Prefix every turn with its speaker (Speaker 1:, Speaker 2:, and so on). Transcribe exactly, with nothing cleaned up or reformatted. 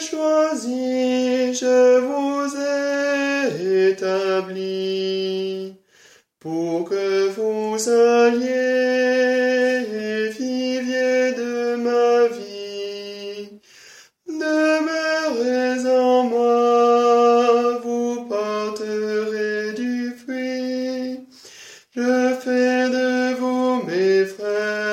Speaker 1: choisi, je vous ai établi, pour que vous alliez et viviez de ma vie. Demeurez en moi, vous porterez du fruit. Je fais de vous mes frères.